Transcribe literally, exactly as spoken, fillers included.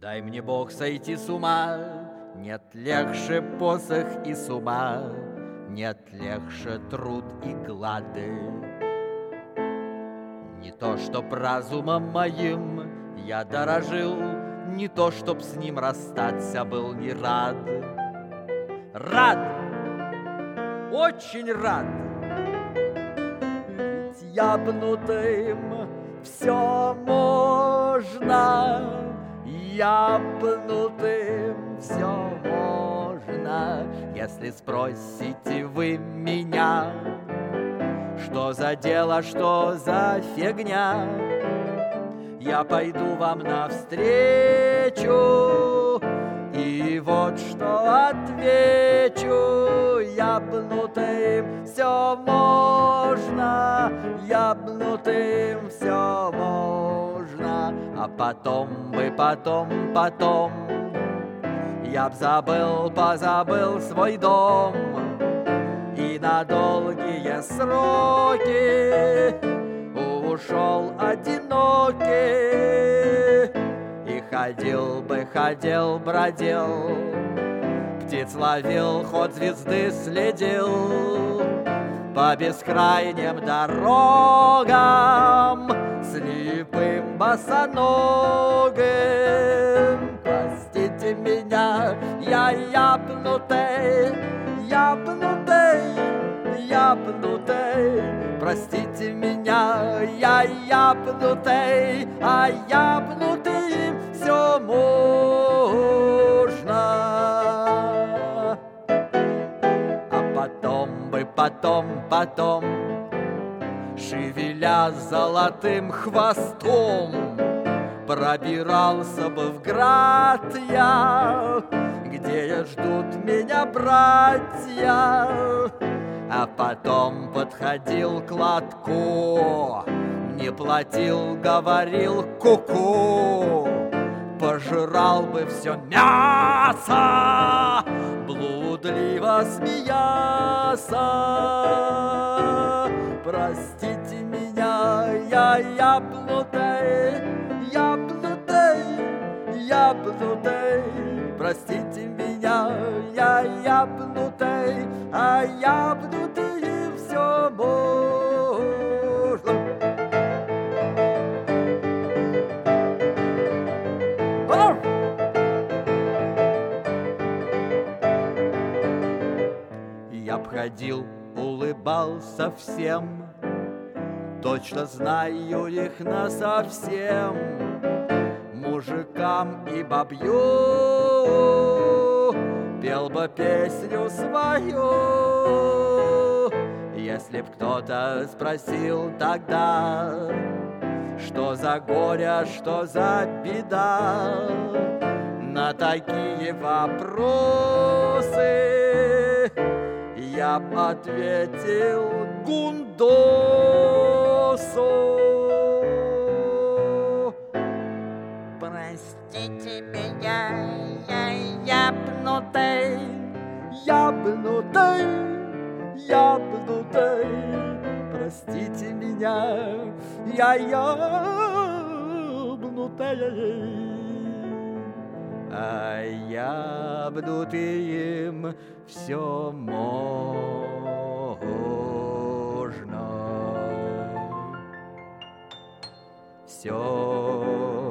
Дай мне Бог сойти с ума, нет легче посох и с ума, нет легче труд и глады. Не то, чтоб разумом моим я дорожил, не то, чтоб с ним расстаться был не рад. Рад, очень рад, ведь ябнутым все можно, ябнутым все можно. Если спросите вы меня, что за дело, что за фигня, я пойду вам навстречу и вот что отвечу: ябнутым все можно, ябнутым все можно. А потом бы, потом, потом я б забыл, позабыл свой дом и на долгие сроки ушел одинокий. И ходил бы, ходил, бродил, птиц ловил, ход звезды следил по бескрайним дорогам, слепым босоногим. Простите меня, я ябнутый, ябнутый, ябнутый. Простите меня, я ябнутый, а ябнутым все можно. А потом бы, потом, потом, шевеля золотым хвостом, пробирался бы в град я, где ждут меня братья. А потом подходил к лотку, не платил, говорил ку-ку, пожирал бы все мясо, блудливо смеяся. Простите меня, я ябнутый, ябнутый, ябнутый. Простите меня, я ябнутый, а ябнутым все можно. Я обходил, улыбался всем, точно знаю их насовсем, мужикам и бабью пел бы песню свою. Если б кто-то спросил тогда, что за горе, что за беда, на такие вопросы я б ответил Гундосу. Простите меня, я ябнутый, ябнутый, ябнутый. Простите меня, я ябнутый, а ябнутым все можно. Все